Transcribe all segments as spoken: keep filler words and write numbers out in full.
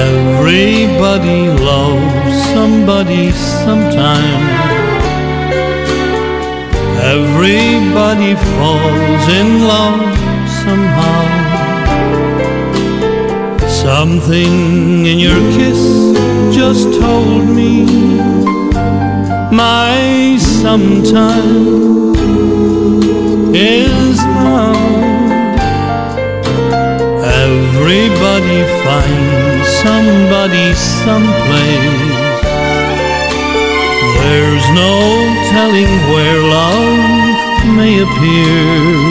Everybody loves somebody sometime. Everybody falls in love somehow. Something in your kiss just told me my sometime is now. Everybody finds somebody someplace. There's no telling where love may appear.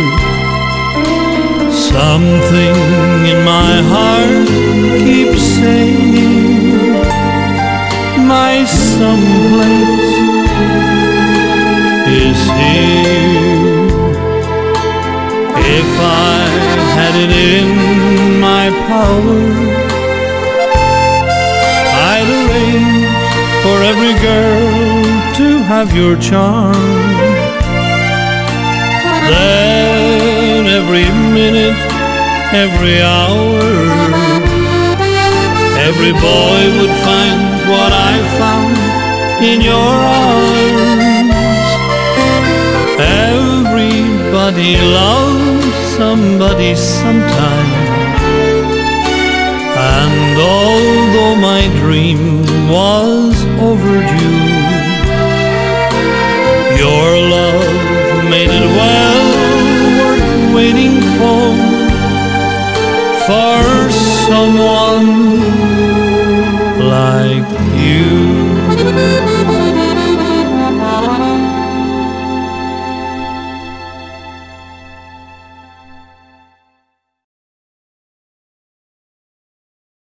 Something in my heart keeps saying my someplace is here. If I had it in my power, I'd arrange for every girl to have your charm. Then every minute, every hour, every boy would find what I found in your arms. Everybody loves somebody sometime. And although my dream was overdue, your love made it well worth waiting for, for someone like